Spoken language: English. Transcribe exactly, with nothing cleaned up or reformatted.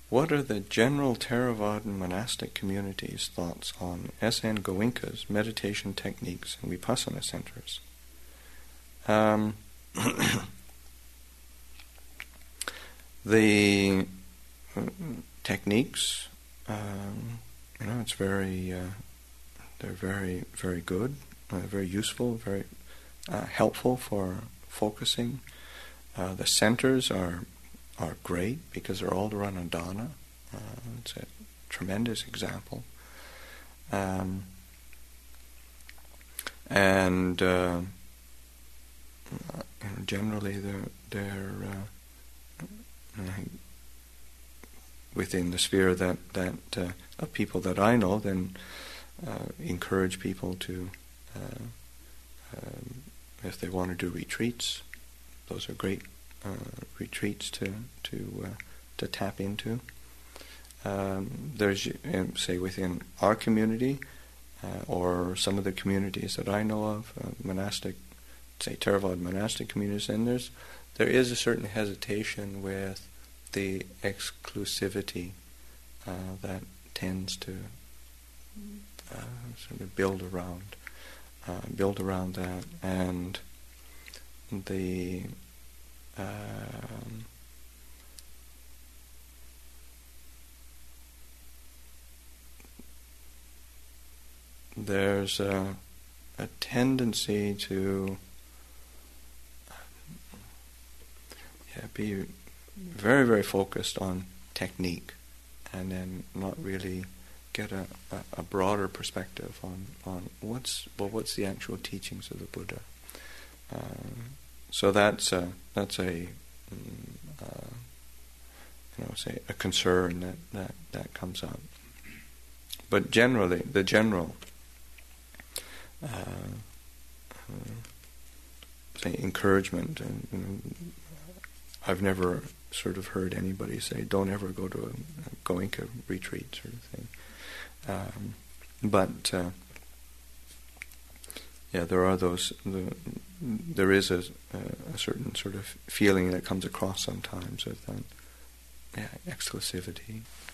what are the general Theravadan monastic community's thoughts on S N Goenka's meditation techniques and Vipassana centers? Um, the uh, techniques, um, you know, it's very, uh, they're very, very good, uh, very useful, very uh, helpful for focusing. Uh, the centers are are great because they're all run on dana. Uh, it's a tremendous example. Um, and uh, you know, generally they're, they're uh, within the sphere that, that uh, of people that I know, then uh, encourage people to, uh, um, if they want to do retreats, those are great uh, retreats to to uh, to tap into. Um, there's, um, say, within our community, uh, or some of the communities that I know of, uh, monastic, say Theravada monastic communities, and there's there is a certain hesitation with the exclusivity uh, that tends to uh, sort of build around uh, build around that, and the um, there's a, a tendency to yeah, be very, very focused on technique, and then not really get a, a, a broader perspective on, on what's well what's the actual teachings of the Buddha. Uh, so that's a, that's a um, uh, you know say a concern that, that, that comes up. But generally, the general uh, uh, say encouragement, and you know, I've never sort of heard anybody say, "Don't ever go to a, a Goenka retreat," sort of thing. Um, but uh, yeah, there are those. The, there is a, a certain sort of feeling that comes across sometimes of that yeah, exclusivity.